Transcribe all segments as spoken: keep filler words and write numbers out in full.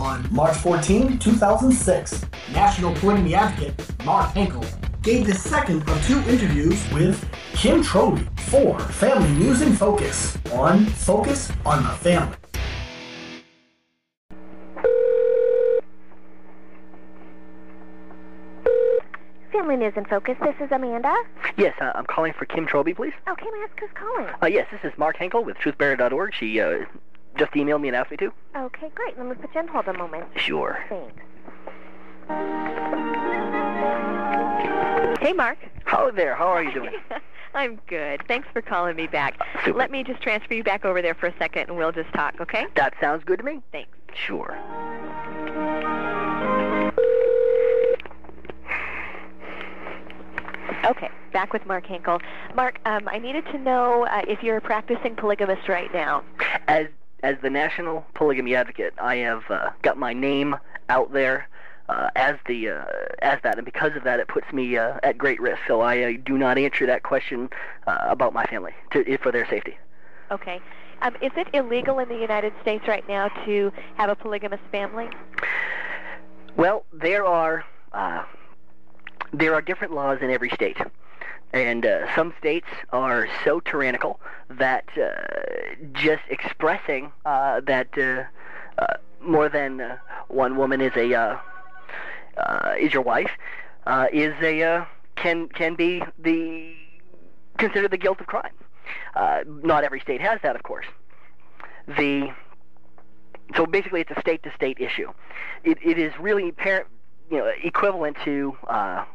On March fourteenth, two thousand six, national polygamy advocate Mark Henkel gave the second of two interviews with Kim Trowey for Family News in Focus on Focus on the Family. Family News in Focus, this is Amanda. Yes, uh, I'm calling for Kim Trowey, please. Okay, may I ask who's calling? Uh, yes, this is Mark Henkel with truth bearer dot org. She uh, just emailed me and asked me to. Okay, great. Let me put you on hold a moment. Sure. Thanks. Hey, Mark. Hello there. How are you doing? I'm good. Thanks for calling me back. Super. Let me just transfer you back over there for a second, and we'll just talk, okay? That sounds good to me. Thanks. Sure. Okay, back with Mark Henkel. Mark, um, I needed to know uh, if you're a practicing polygamist right now. As as the national polygamy advocate, I have uh, got my name out there uh, as the uh, as that, and because of that, it puts me uh, at great risk. So I uh, do not answer that question uh, about my family to, for their safety. Okay. Um, is it illegal in the United States right now to have a polygamous family? Well, there are. Uh, There are different laws in every state, and uh, some states are so tyrannical that uh, just expressing uh, that uh, uh, more than uh, one woman is a uh, uh, is your wife uh, is a uh, can can be the considered the guilt of crime. Uh, not every state has that, of course. The so basically, it's a state-to-state issue. It it is really par- you know equivalent to. Uh,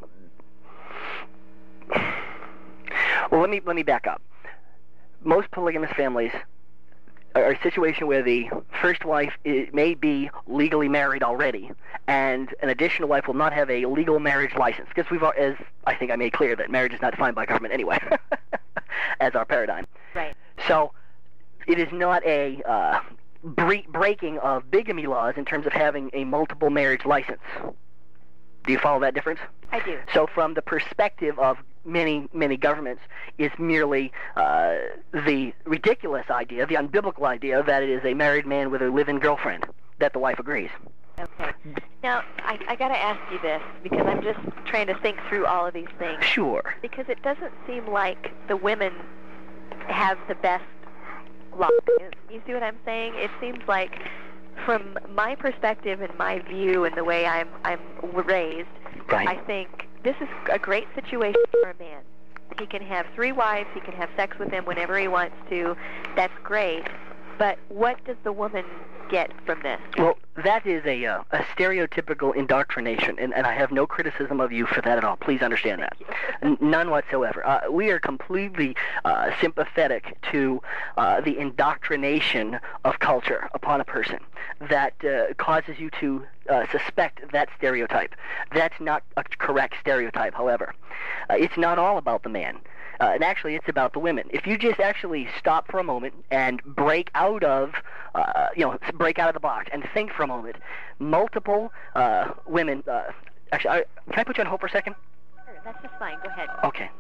Well, let me let me back up. Most polygamous families are a situation where the first wife is, may be legally married already, and an additional wife will not have a legal marriage license, because we've, as I think I made clear, that marriage is not defined by government anyway, as our paradigm. Right. So it is not a uh, bre- breaking of bigamy laws in terms of having a multiple marriage license. Do you follow that difference? I do. So from the perspective of many, many governments, is merely uh, the ridiculous idea, the unbiblical idea, that it is a married man with a live-in girlfriend, that the wife agrees. Okay. Now, I, I got to ask you this, because I'm just trying to think through all of these things. Sure. Because it doesn't seem like the women have the best law. You see what I'm saying? It seems like, from my perspective and my view and the way I'm I'm raised, right. I think this is a great situation for a man. He can have three wives, he can have sex with them whenever he wants to. That's great. But what does the woman get from this? Well, that is a uh, a stereotypical indoctrination, and, and I have no criticism of you for that at all. Please understand that. N- none whatsoever. Uh, we are completely uh, sympathetic to uh, the indoctrination of culture upon a person that uh, causes you to uh, suspect that stereotype. That's not a correct stereotype, however. Uh, it's not all about the man. Uh, and actually, it's about the women. If you just actually stop for a moment and break out of, uh, you know, break out of the box and think for a moment, multiple uh, women. Uh, actually, I, can I put you on hold for a second? Sure, that's just fine. Go ahead. Okay.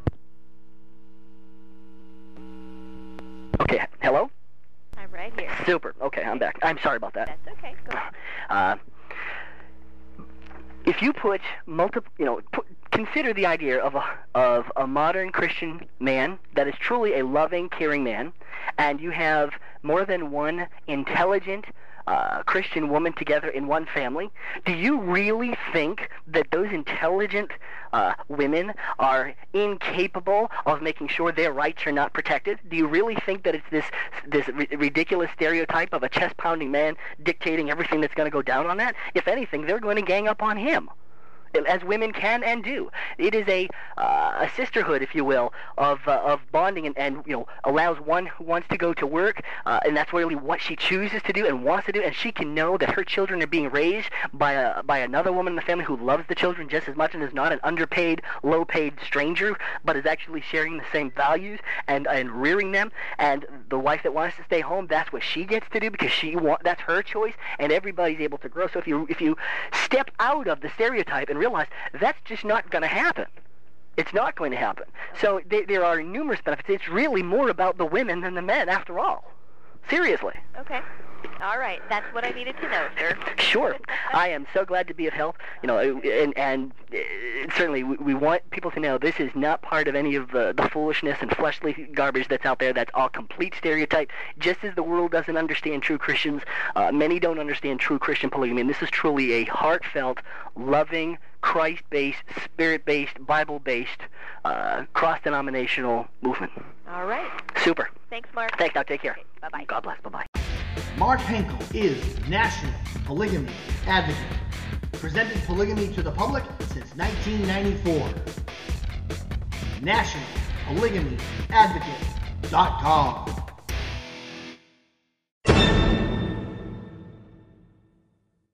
Okay. Hello? I'm right here. Super. Okay, I'm back. I'm sorry about that. That's okay. Go ahead. Uh, if you put multiple, you know, put, consider the idea of a of a modern Christian man that is truly a loving, caring man, and you have more than one intelligent uh, Christian woman together in one family. Do you really think that those intelligent uh, women are incapable of making sure their rights are not protected? Do you really think that it's this this ri- ridiculous stereotype of a chest-pounding man dictating everything that's going to go down on that? If anything, they're going to gang up on him, as women can and do. It is a uh, a sisterhood, if you will, of uh, of bonding, and, and you know allows one who wants to go to work, uh, and that's really what she chooses to do and wants to do, and she can know that her children are being raised by a by another woman in the family who loves the children just as much and is not an underpaid, low-paid stranger, but is actually sharing the same values and and rearing them. And the wife that wants to stay home, that's what she gets to do because she want that's her choice, and everybody's able to grow. So if you if you step out of the stereotype and realize that's just not going to happen. It's not going to happen. So they, there are numerous benefits. It's really more about the women than the men, after all. Seriously. Okay. All right, that's what I needed to know, sir. Sure. I am so glad to be of help. You know, and, and uh, certainly we, we want people to know this is not part of any of the, the foolishness and fleshly garbage that's out there. That's all complete stereotype. Just as the world doesn't understand true Christians, uh, many don't understand true Christian polygamy. And this is truly a heartfelt, loving, Christ-based, Spirit-based, Bible-based, uh, cross-denominational movement. All right. Super. Thanks, Mark. Thanks, Doc. Take care. Okay, bye-bye. God bless. Bye-bye. Mark Henkel is National Polygamy Advocate, presenting polygamy to the public since nineteen ninety-four. National Polygamy Advocate dot com